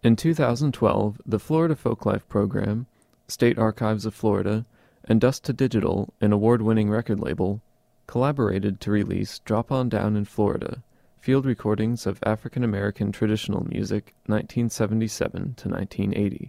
In 2012, the Florida Folklife Program, State Archives of Florida, and Dust to Digital, an award-winning record label, collaborated to release Drop On Down in Florida, Field Recordings of African American Traditional Music, 1977 to 1980.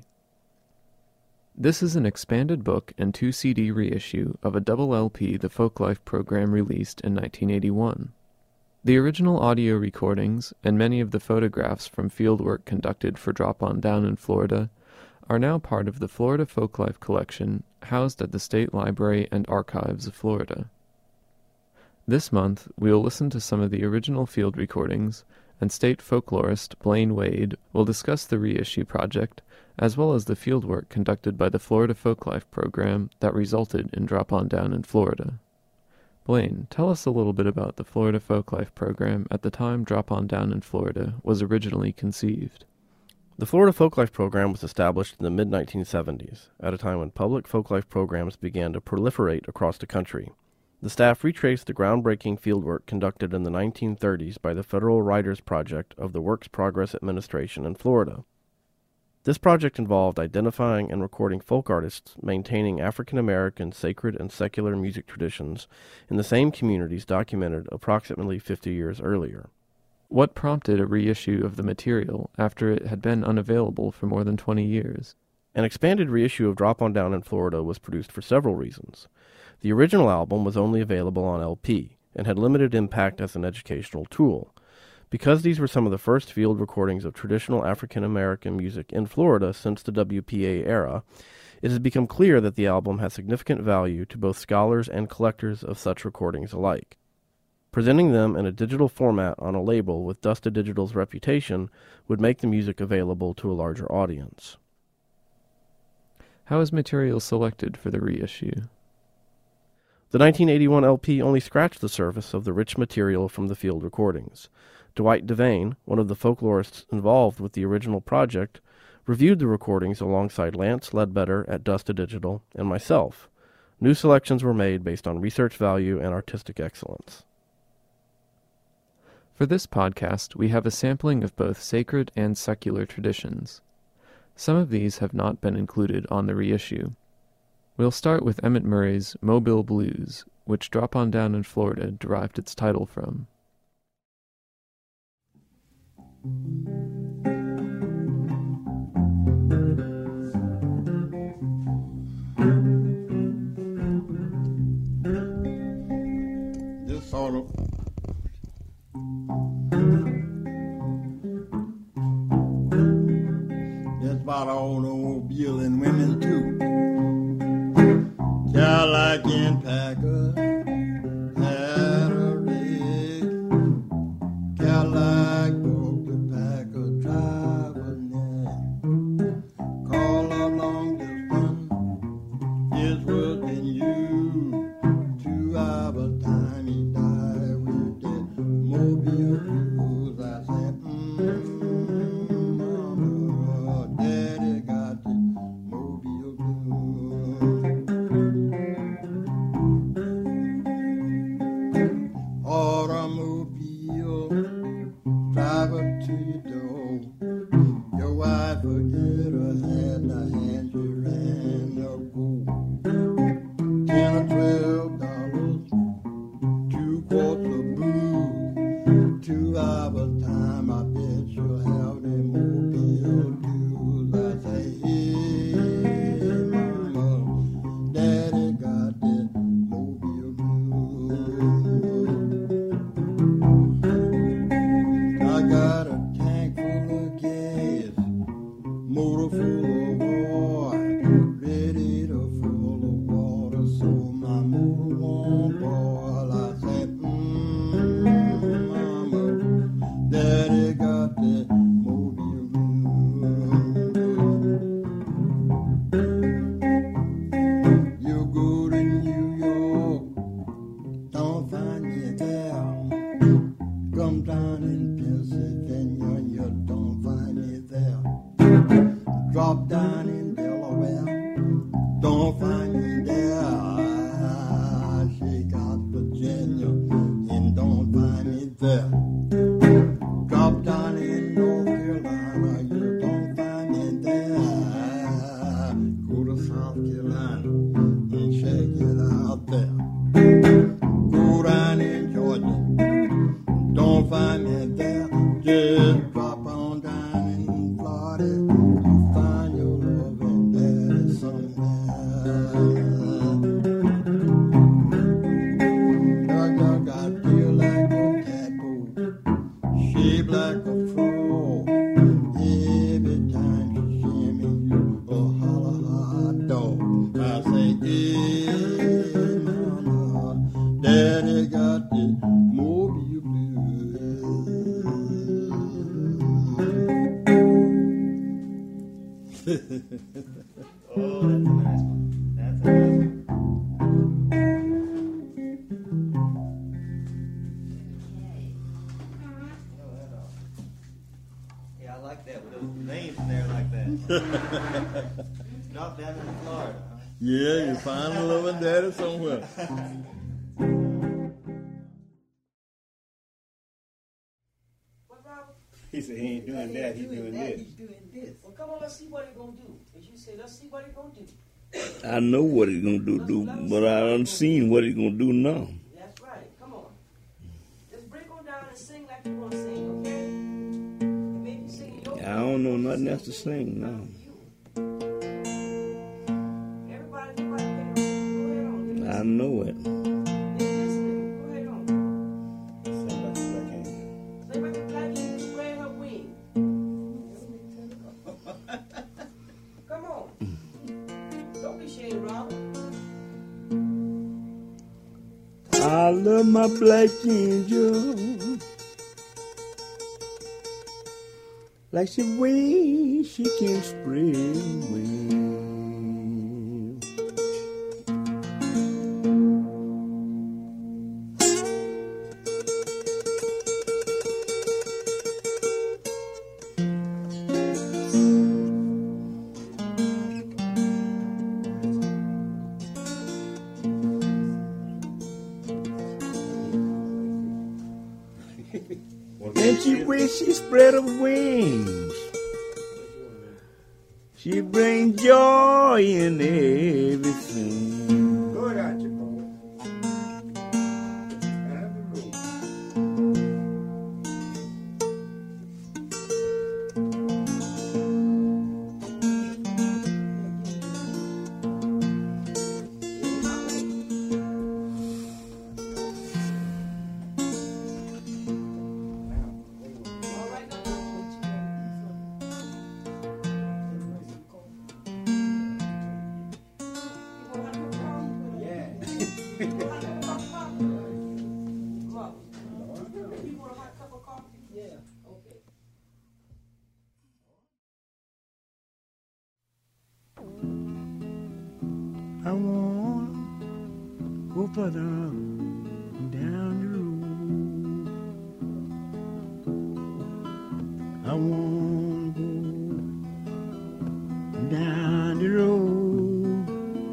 This is an expanded book and 2 CD reissue of a double LP the Folklife program released in 1981. The original audio recordings and many of the photographs from fieldwork conducted for Drop On Down in Florida are now part of the Florida Folklife collection housed at the State Library and Archives of Florida. This month, we will listen to some of the original field recordings, and state folklorist Blaine Wade will discuss the reissue project, as well as the fieldwork conducted by the Florida Folklife program that resulted in Drop On Down in Florida. Blaine, tell us a little bit about the Florida Folklife program at the time Drop On Down in Florida was originally conceived. The Florida Folklife program was established in the mid-1970s, at a time when public folklife programs began to proliferate across the country. The staff retraced the groundbreaking fieldwork conducted in the 1930s by the Federal Writers Project of the Works Progress Administration in Florida. This project involved identifying and recording folk artists maintaining African American sacred and secular music traditions in the same communities documented approximately 50 years earlier. What prompted a reissue of the material after it had been unavailable for more than 20 years? An expanded reissue of Drop On Down in Florida was produced for several reasons. The original album was only available on LP and had limited impact as an educational tool. Because these were some of the first field recordings of traditional African American music in Florida since the WPA era, it has become clear that the album has significant value to both scholars and collectors of such recordings alike. Presenting them in a digital format on a label with Dust to Digital's reputation would make the music available to a larger audience. How is material selected for the reissue? The 1981 LP only scratched the surface of the rich material from the field recordings. Dwight Devane, one of the folklorists involved with the original project, reviewed the recordings alongside Lance Ledbetter at Dust to Digital and myself. New selections were made based on research value and artistic excellence. For this podcast, we have a sampling of both sacred and secular traditions. Some of these have not been included on the reissue. We'll start with Emmett Murray's Mobile Blues, which Drop On Down in Florida derived its title from. This sort of that's about automobile and women too. Cadillac and Packer had a rig. Cadillac broke the Packer driver neck. Call a long distance is worse than you. 2 hours time he died with the Mobile Blues. I said, mama, daddy got the Mobile Blues. Automobile, drive up to your door. Your wife forget her hand, the hand you ran or go. $10 or $12, 2 quarts of booze. 2 hours time, I bet you'll have the Mobile Blues. I say, hey, mama, daddy got the Mobile Blues. I got a tank full of gas, motor full of oil, ready to full of water, so my motor won't boil. I said, mama, daddy got the Mobile Blues. You go to New York, don't find me there. Come down in Pennsylvania, you don't find me there. Drop Oh, that's a nice one. That's a nice one. Yeah, I like that with those names in there like that. Not down in Florida, huh? Yeah, you find a loving daddy somewhere. He said he ain't doing that, he's doing this. He's doing this. Well, come on, let's see what he's going to do. As you say, let's see what he's going to do. I know what he's going to do, but I done seen what he's going to do now. That's right. Come on. Just break on down and sing like you want to sing, okay? And maybe sing your I don't know nothing else to sing now. Everybody, go ahead on. I know it. They're listening. Go ahead on. Sing like the Black Angel. Say about the black eagle spread her wings. Come on. Don't be ashamed, Robert. I love my black angel like the way she can spread wings. And she wish she spread her wings. She brings joy in everything. Go ahead, you boy. Have the room. All right, now. You want to have Yeah. a cup of coffee? Mom, you want a hot cup of coffee? Yeah. Okay. I want to go further down the road. I want to go down the road.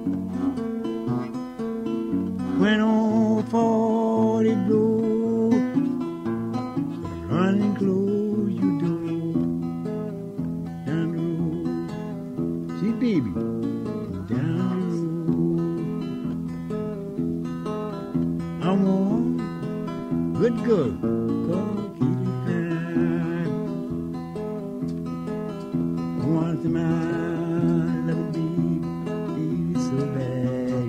When all 40 blows, run and close your door. Down the road. See, baby, down the road. I want good, go keep it fine. I want my little baby so bad.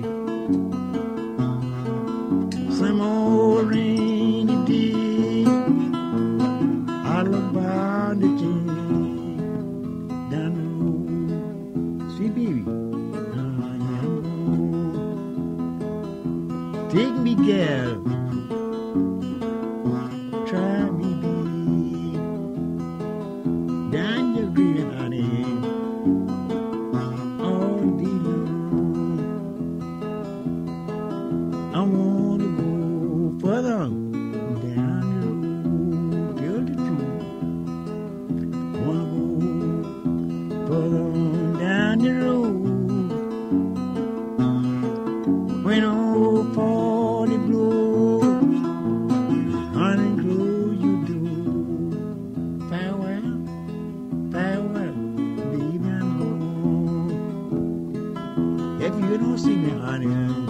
Some old rainy day, I look by the tree down the road. See, baby, I am home. Take me, girl. Try me, babe. Down your green, honey. All day long. I want to go further down the road. Tell the truth. I want to go further down the road. When all 40 blows, honey, close your door. Farewell, farewell, baby, I'm gone. If you don't see me, honey,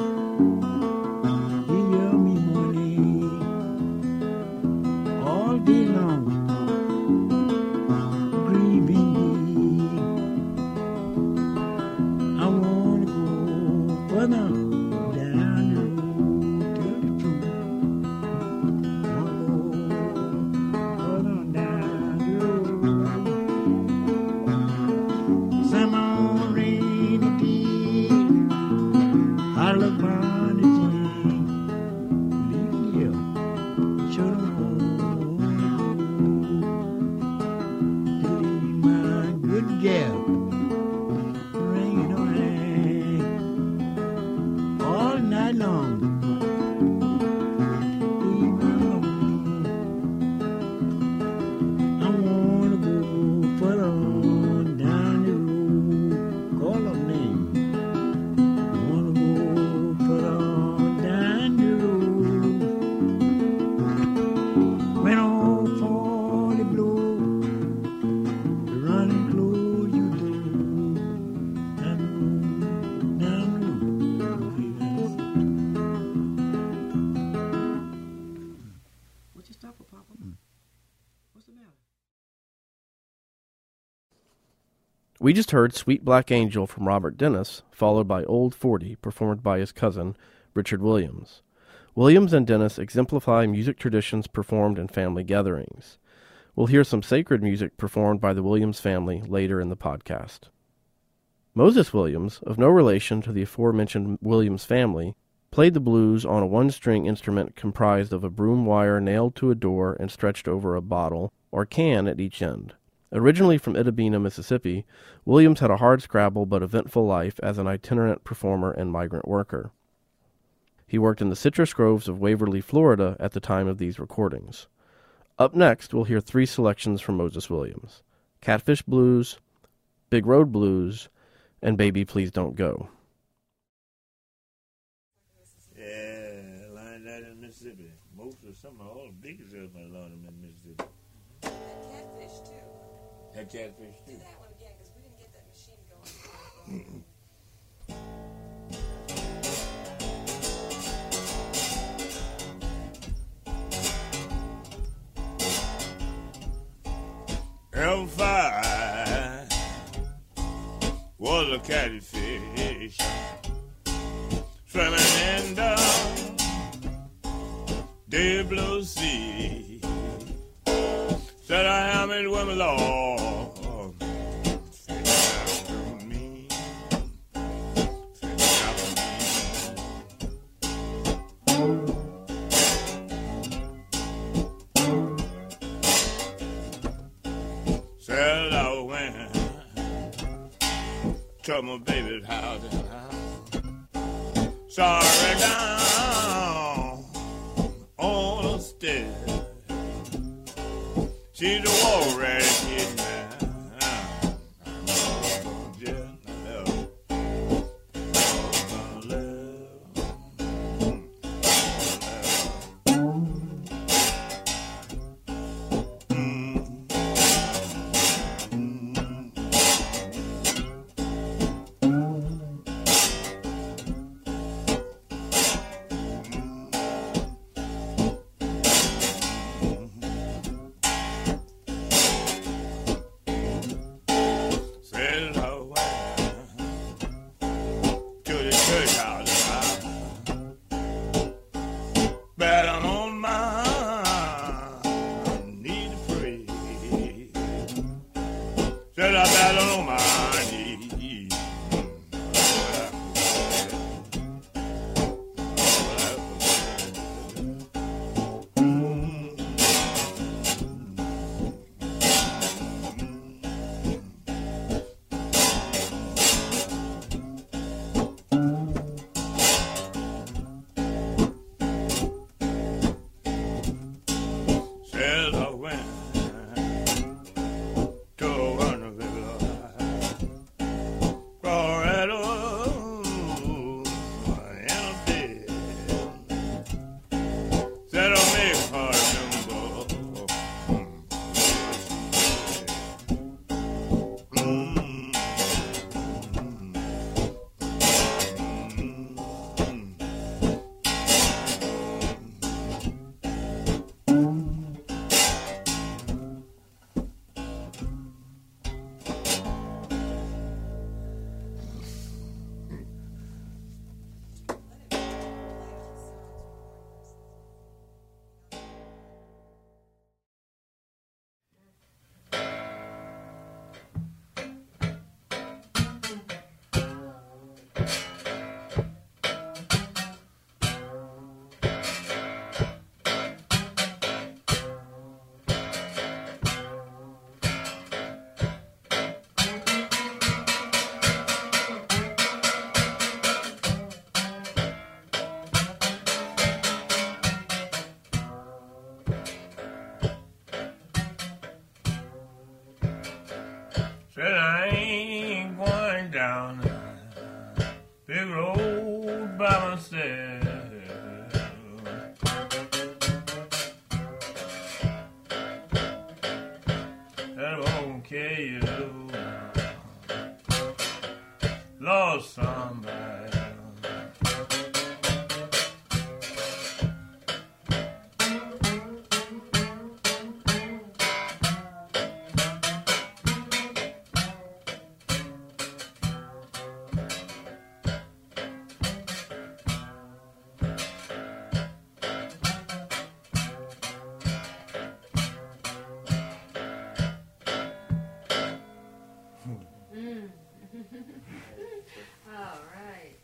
you owe me money all day long, grieving me. I want to go further down the road, tell the truth. I want to go further down the road. Some rainy day, I We just heard Sweet Black Angel from Robert Dennis, followed by Old 40, performed by his cousin, Richard Williams. Williams and Dennis exemplify music traditions performed in family gatherings. We'll hear some sacred music performed by the Williams family later in the podcast. Moses Williams, of no relation to the aforementioned Williams family, played the blues on a one-string instrument comprised of a broom wire nailed to a door and stretched over a bottle or can at each end. Originally from Itta-Bena, Mississippi, Williams had a hardscrabble but eventful life as an itinerant performer and migrant worker. He worked in the citrus groves of Waverly, Florida at the time of these recordings. Up next, we'll hear 3 selections from Moses Williams: Catfish Blues, Big Road Blues, and Baby Please Don't Go. Yeah, line that in Mississippi. Most of some of all the biggest of them are in Mississippi. Catfish, too. Had catfish Do too. that one again, because we didn't get that machine going. L5 was a catfish swimming in the deep blue sea. Said I am it with my Lord. Fit down to me. Fit down to me. Said I went to my baby's house and I saw her down on the stairs. She's a war rat kid now. Said I ain't going down the big road by myself. That won't kill you. Lost somebody. All right.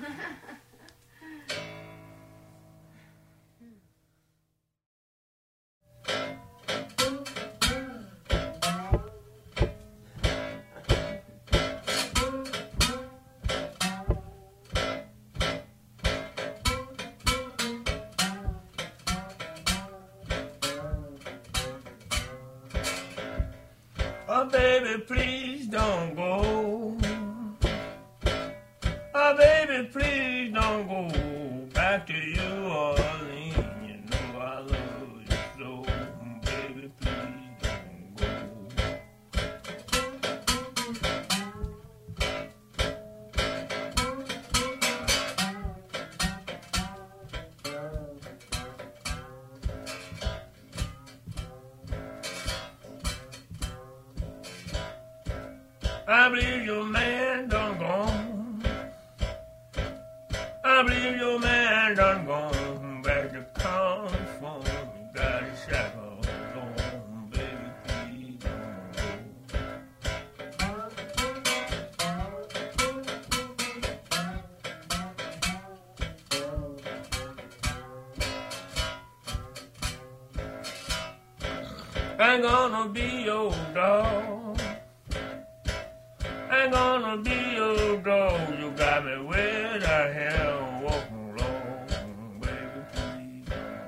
Oh, baby, please don't go. Oh, baby, please don't go back to New Orleans. You know I love you so. Baby, please don't go. I believe your man done gone. I believe your man done gone back to California. Got his shackles on, baby, please don't go. I'm gonna be your dog. I'm gonna be your dog. You got me where the hell walking along, baby, please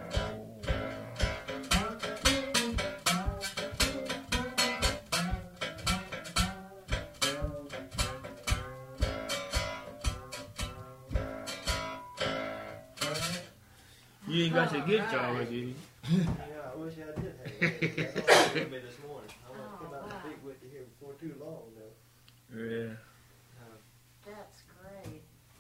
don't. You ain't got your guitar with you. Yeah, I wish I did have it. That's all with me this morning. I want to come out and speak with you here before too long, though. Yeah. That's great.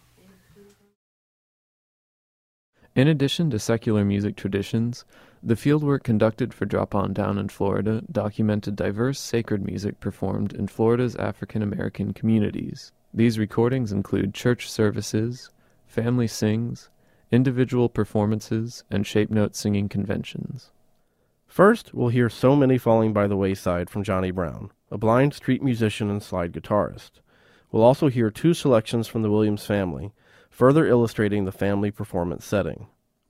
In addition to secular music traditions, the fieldwork conducted for Drop On Down in Florida documented diverse sacred music performed in Florida's African American communities. These recordings include church services, family sings, individual performances, and shape note singing conventions. First, we'll hear So Many Falling by the Wayside from Johnny Brown, a blind street musician and slide guitarist. We'll also hear 2 selections from the Williams family, further illustrating the family performance setting.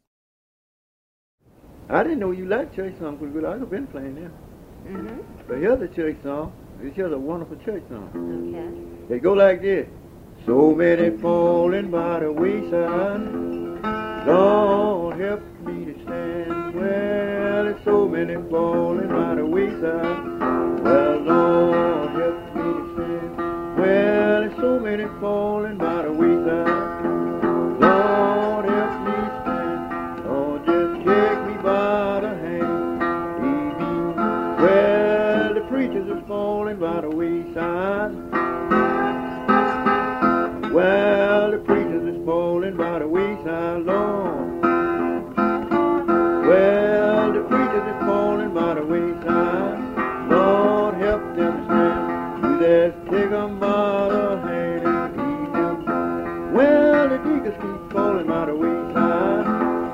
I didn't know you liked church songs pretty good. I've been playing them. Mm-hmm. But here's a church song. Here's a wonderful church song. Okay. They go like this. So many falling by the wayside. Lord, help me to stand. Well, there's so many falling by the wayside. Well, Lord, help me to stand. Well, there's so many falling by the wayside. Lord, help me to stand. Lord, just take me by the hand. Lead me. Well, the preachers is falling by the wayside. Well, the preachers is falling by the wayside, Lord. Well, the preachers is falling by the wayside. Lord, help them stand. You just take them by the hand and lead them. Well, the deacons keep falling by the wayside.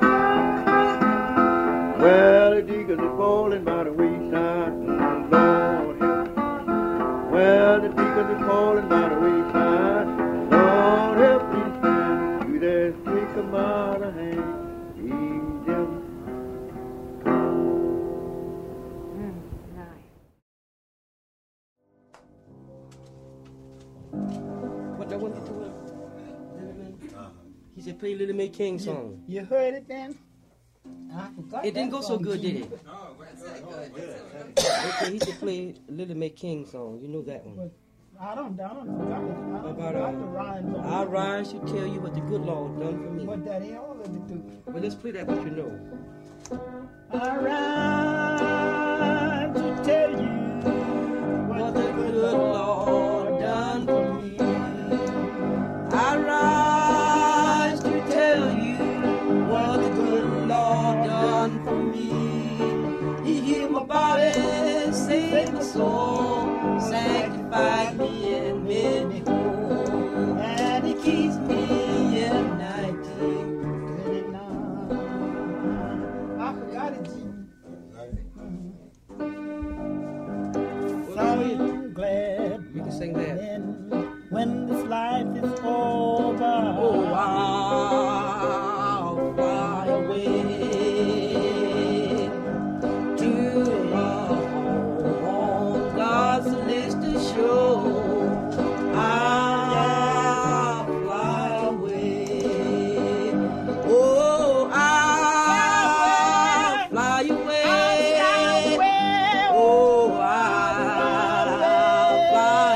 Well, the deacons is falling by the wayside. Lord, help. Well, the deacons is falling by the wayside. Lord, help me stand. You just take them by the hand, lead them. Nice. What that one to He said play Little May King song. You heard it then? I forgot It didn't that go so song, good, did Gene. it? Okay, he said play Little May King song. You know that one. I don't know. I About forgot the rhymes on I'll it. rise to tell you what the good Lord done for me. But that ain't all of it, do. Well, let's play that what you know. I rise to tell you What the good Lord done for me. I rise to tell you what the good Lord done for me. He healed my body, saved my soul, sanctified me and made me whole. And He keeps me in 1939. I forgot it, Gene. Well, I'm glad we can say Sing that. And when this life is over, Oh, I'll fly away to on God's celestial shore. I'll fly away. Oh, I'll fly away. Oh, I'll fly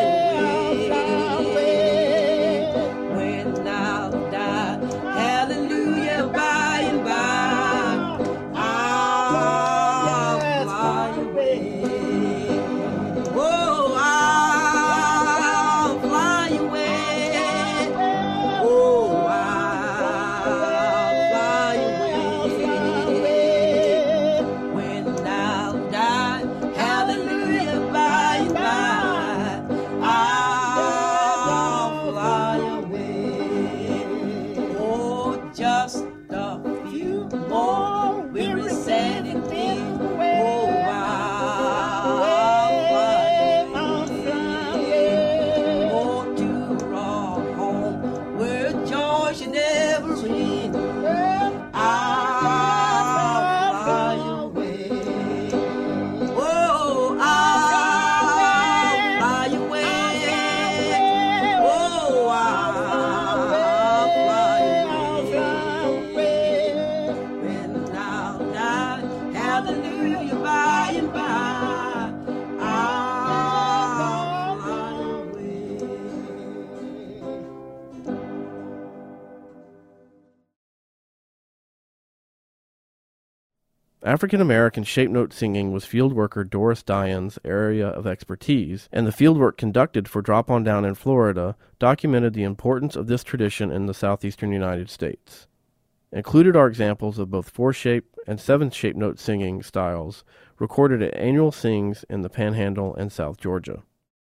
away. When I'll die, hallelujah, by and by, I'll fly away. Oh, I'll fly away. Oh, I'll fly away. When I'll die, hallelujah, by and by, I'll fly away. Oh, just a few more weary, sad and dim. Oh, I'll fly away. Oh, to our home where joy should never end. I'll fly away. Oh, I'll fly away. Oh, I'll fly away. When I'll die, hallelujah, by and by, I'll fly away. African American shape note singing was field worker Doris Dian's area of expertise, and the fieldwork conducted for Drop On Down in Florida documented the importance of this tradition in the southeastern United States. Included are examples of both 4-shape and 7-shape note singing styles recorded at annual sings in the Panhandle and South Georgia.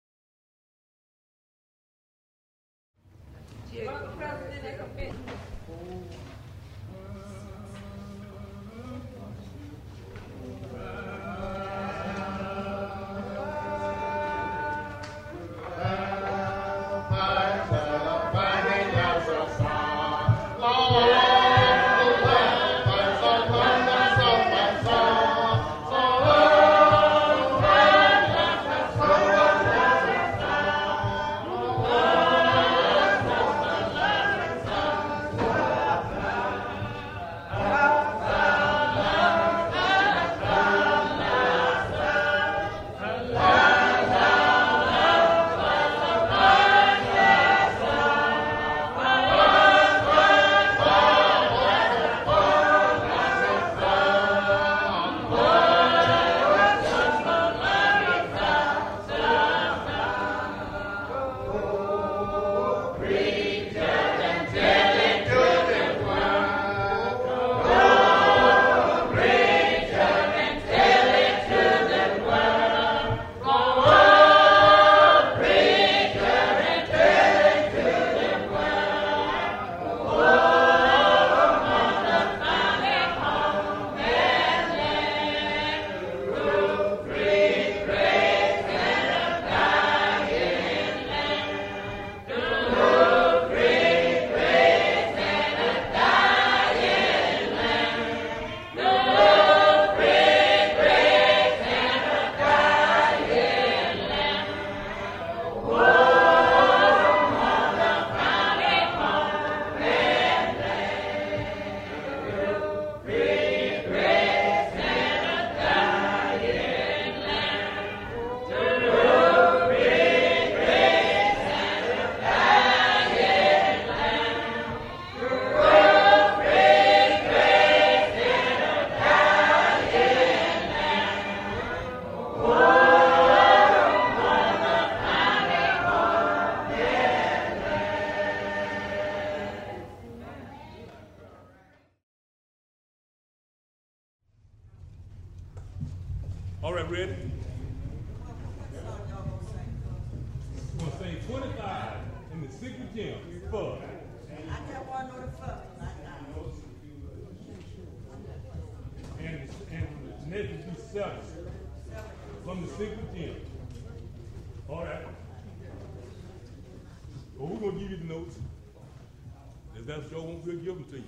All right, ready? We're gonna sing 25 in the secret gym. Fuck. I got one on the fuck. And the next will be 7 from the secret gym. All right. But we're going to give you the notes. If that show won't, we'll give them to you.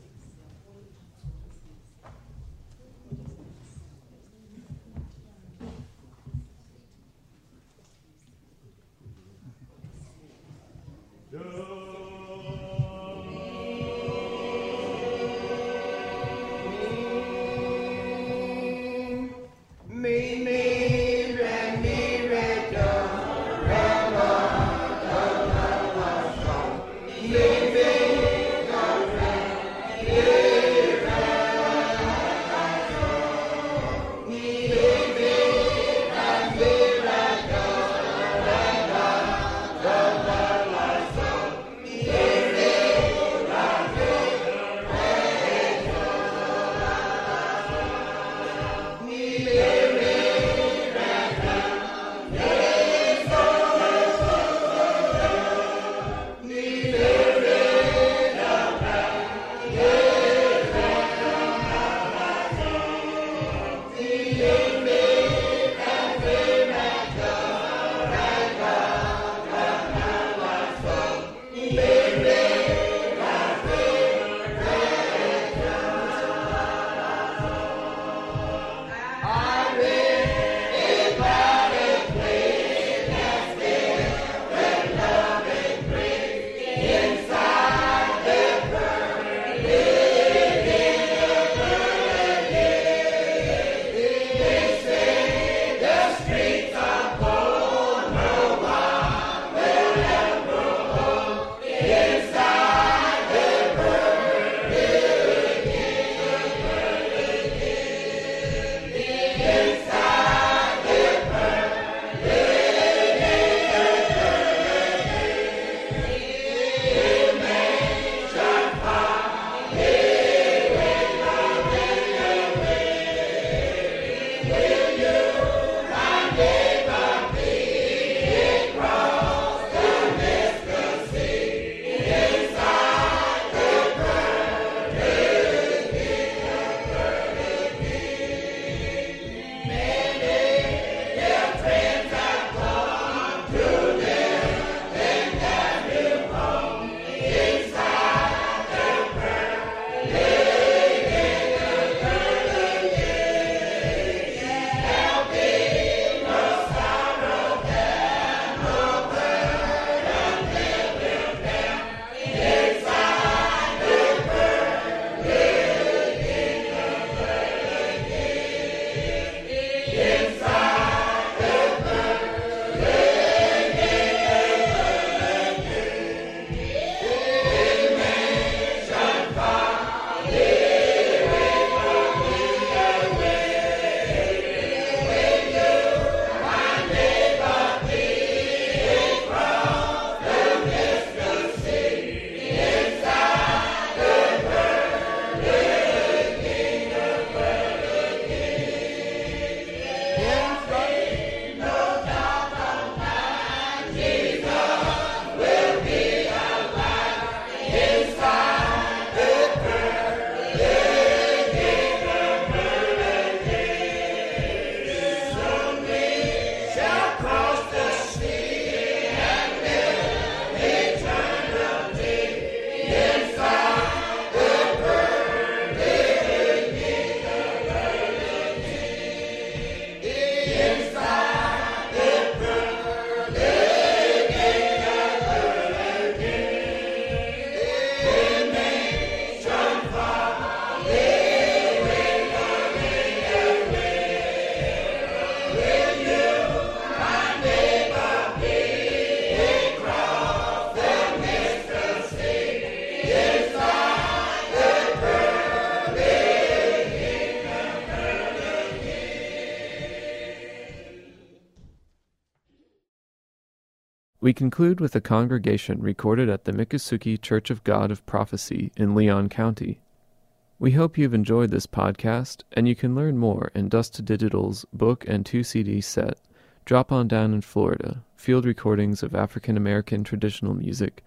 We conclude with a congregation recorded at the Miccosukee Church of God of Prophecy in Leon County. We hope you've enjoyed this podcast, and you can learn more in Dust to Digital's book and 2 CD set, Drop On Down in Florida, Field Recordings of African American Traditional Music,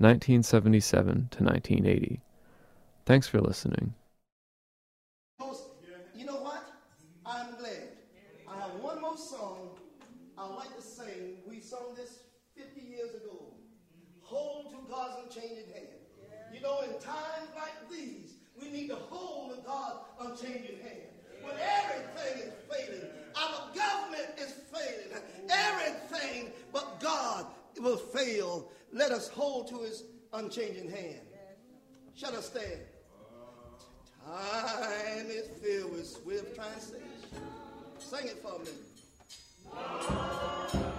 1977 to 1980. Thanks for listening. You know what? I'm glad. I have one more song I'd like to sing. We sung this 50 years ago. fail, let us hold to his unchanging hand. Shall us stand? Time is filled with swift translation. Sing it for me.